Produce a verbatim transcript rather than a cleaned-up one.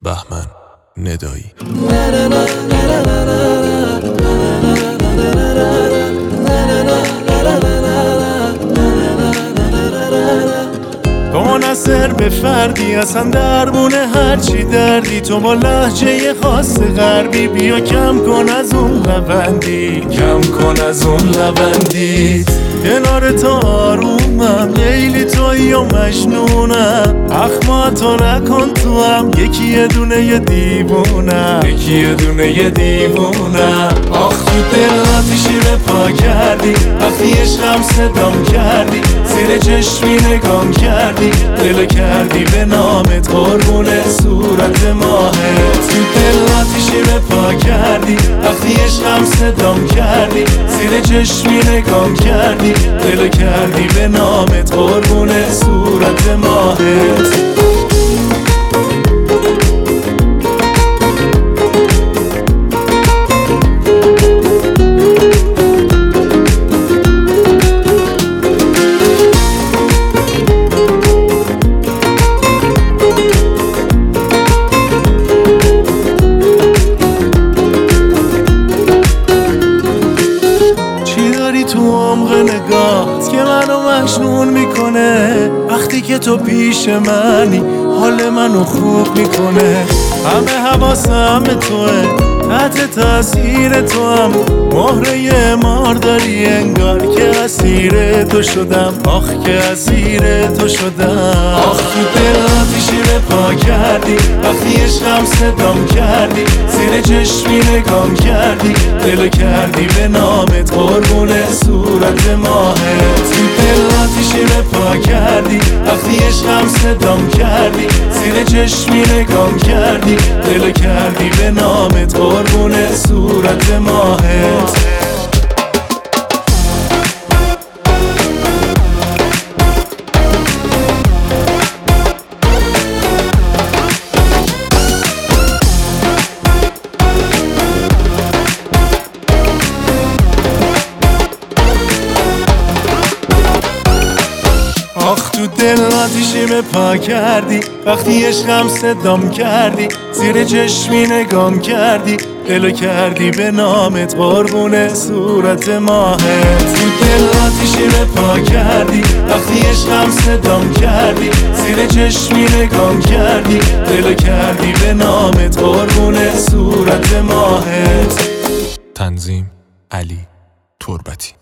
بهمن ندایی. تو منحصر به فردی اصلا درمونه هرچی دردی، تو با لهجه خاص غربی بیا کم کن از اون لبندی، کم کن از اون لبندی. کنار تو آرومم لیلی تویی و مجنونم، اخماتو نکن تو هم یکی یه دونه یه دیوونم، یکی یه دونه یه دیوونم. آخ تو دلم شیر پا کردی وقتی عشقم صدام کردی، زیر چشمی نگام کردی دل کردی به نامت قربون صورت ماهت. تو دلم شیر پا کردی وقتی عشقم صدام کردی، زیر چشمی نگام کردی دل کردی به نامت قربون صورت ماهت. تو عمق نگاهت که منو مجنون میکنه، وقتی که تو پیش منی حال منو خوب میکنه. همه حواسم توه تحت تاثیر تو هم، مهره مار داری انگار که اسیر تو شدم، آخ که اسیر تو شدم. آخ تو دلم شیر پا کردی وقتی عشقم صدام کردی، زیر چشمی نگام کردی دل کردی به نامت قربون صورت ماهت. تو دلم شیر پا کردی وقتی عشقم صدام کردی، زیر چشمی نگام کردی دل کردی به نامت قربون صورت ماهت. آخ تو دل آتیشی پا کردی وقتی عشقم صدام کردی، زیر چشمی نگام کردی دلو کردی به نامت قربون صورت ماهت. تو دل آتیشی پا کردی وقتی عشقم صدام کردی، زیر چشمی نگام کردی دلو کردی به نامت قربون صورت ماهت. تنظیم علی تربتی.